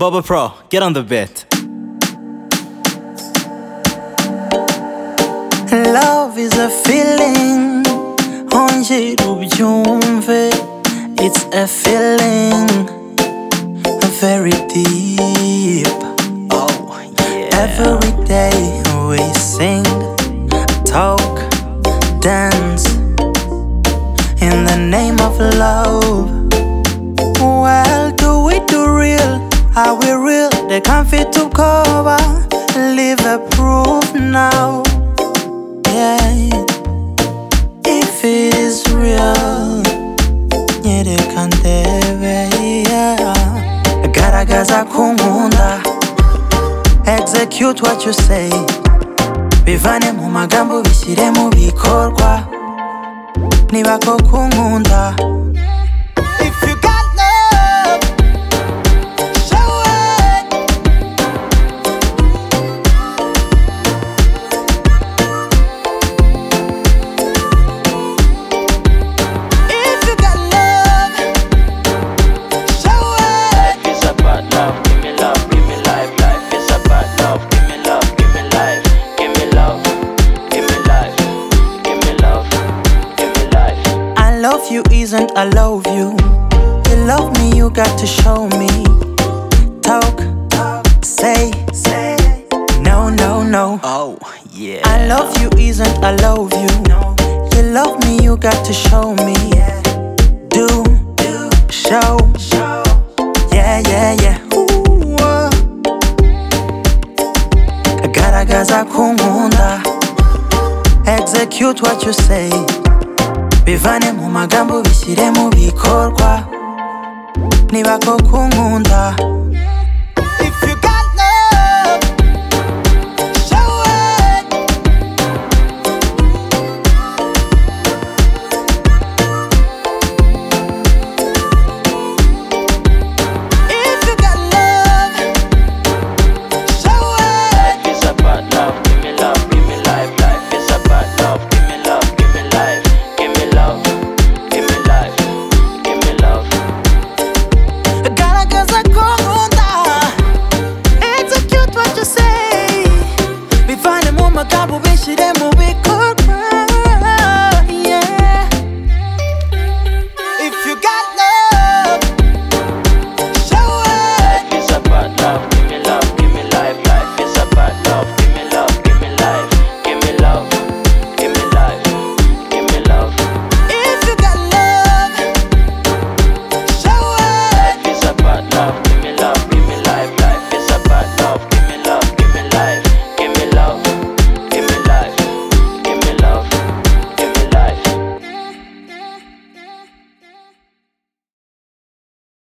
Bubba Pro, get on the beat. Love is a feeling, ongera ubyumve. It's a feeling, very deep. Oh yeah. Every day we sing, talk, dance in the name of love. Well, do we do real? Are we real? They can't fit to cover. Live a proof now. Yeah, if it is real, yeah, they can't yeah. Garagaza kunkunda, execute what you say. Bivane mu magambo bishyire mu bikorwa. Niba koko unkunda, if you got love, show it. If you got love, show it. Life is about love, give me love, give me life. Life is about love, give me love, give me life. Give me love, give me life. Give me love, give me life. I love you isn't I love you. You love me, you got to show me. Talk, say, no, no, no. Oh, yeah. I love you isn't I love you. You love me, you got to show me. Do, show, yeah, yeah, yeah. Ooh, Garagaza kunkunda, execute what you say. Bivane mu magambo bishyire mu bikorwa. Niba koko unkunda, if you got love, show it. If you got love, show it. Life is about love, give me love, give me life. Life is about love, give me love, give me life. Give me love, give me life. Give me love. Garagaza kunkunda, execute what you say. Bivane mu magambo bishyire mu